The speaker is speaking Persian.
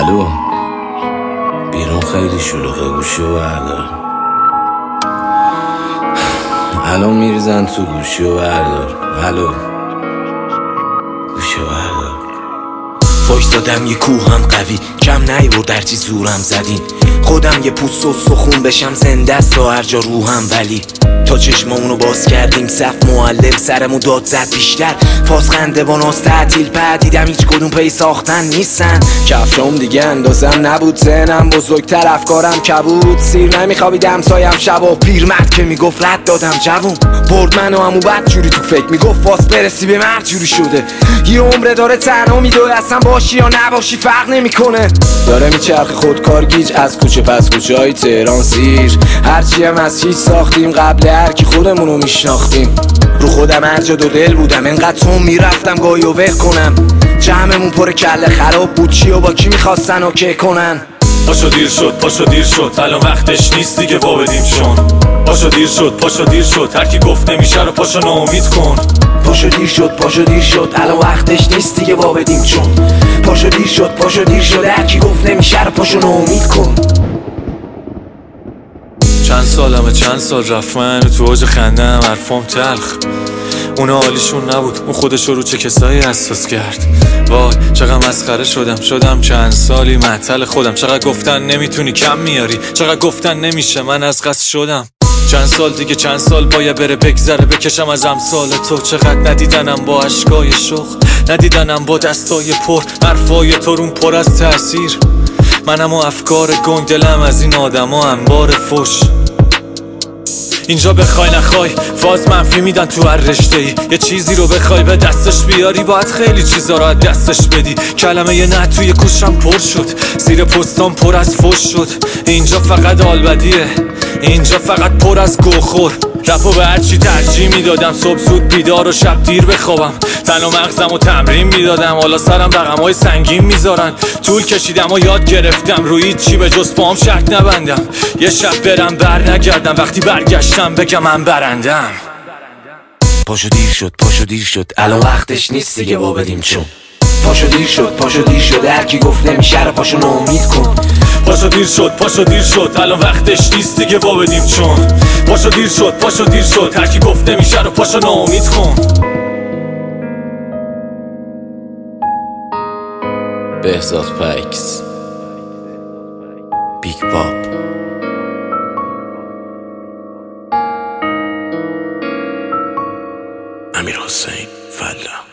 الو، بیرون خیلی شلوغه، گوشی و بردار. الان میریزن تو، گوشی و بردار. الو، گوشی و بردار. وایستادم یه کوهم قوی، کم نیورد هرچی زورم زدین. خودم یه پوست و سخون بشم، زنده است تا هر جا روحم. ولی تا چشمامونو باز کردیم صف معلم سرمو داد زد بیشتر. فاز خنده با ناز تعطیل دیدم هیچ کدوم پی ساختن نیستن. کفشام دیگه اندازم نبود، ذهنم بزرگتر افکارم کبود. سیر نمیخوابیدم سایم شبا، پیرمرد که میگفت رد دادم جوون. برد منو همو بد جوری تو فکر میگفت فاس برسی به مرد جوری شده. یه عمره داره تنها میدوه، اصلا باشی یا نباشی فرق نمیکنه. داره میچرخ خودکار گیج از کوچه پس کوچه های تهران سیر. هرچی هم از هیچ ساختیم قبل هر کی خودمونو میشناختیم. رو خودم هر جا دو دل بودم، انقدر تو میرفتم گاهی و ول کنم. جمعمون پر کله خراب بود، چی و با کی میخواستن اوکی کنن. پاشو دیر شد، پاشو دیر شد، الان وقتش نیست دیگه وا بدیم چون. پاشو دیر شد، پاشو دیر شد، هر کی گفت نمیشه رو پاشو ناامید کن. پاشو دیر شد، پاشو دیر شد، الان وقتش نیست دیگه وا بدیم چون. پاشو دیر شد، پاشو دیر شد، هر کی گفت نمیشه رو پاشو ناامید کن. چند سال رفت من تو اوج خندم، حرفام تلخ. اونا حالیشون نبود، اون خودشو رو چه کسایی اساس کرد. وای چقدر مسخره شدم چند سالی معطل خودم. چقدر گفتن نمیتونی کم میاری، چقدر گفتن نمیشه من از قصد شدم. چند سال دیگه چند سال باید بره بگذره، بکشم از امثال تو. چقدر ندیدنم با اشکای شوخ، ندیدنم با دستای پر، حرفای ترون پر از تأثیر. منم و افکار گنگ، دلم از این آدما انبار فش. اینجا بخوای نخوای فاز منفی میدن تو هر رشته‌ای. یه چیزی رو بخوای به دستش بیاری، باید خیلی چیزا رو از دستش بدی. کلمه یه نه توی کوشم پر شد، زیر پستام پر از فش شد. اینجا فقط آلبدیه، اینجا فقط پر از گوخور. رپو به هرچی ترجیح میدادم، صبح زود بیدار و شب دیر بخوابم. تن و مغزم و تمرین میدادم، حالا سرم رقم‌های سنگین میذارن. طول کشیدم و یاد گرفتم روی چی به جز پام شرط نبندم. یه شب برم بر نگردم، وقتی برگشتم بگم من برندم. پاشو دیر شد، پاشو دیر شد، الان وقتش نیست دیگه وا بدیم چون. پاشو دیر شد، پاشو دیر شد، هر کی گفت نمیشه رو پاشو ناامید کن. پاشو دیر شد، پاشو دیر شد، الان وقتش نیست دیگه وا بدیم چون. پاشو دیر شد، پاشو دیر شد، هر کی گفت نمیشه رو پاشو ناامید کن. بهزاد پکس، بیگ پاپ. امیر حسین فلا.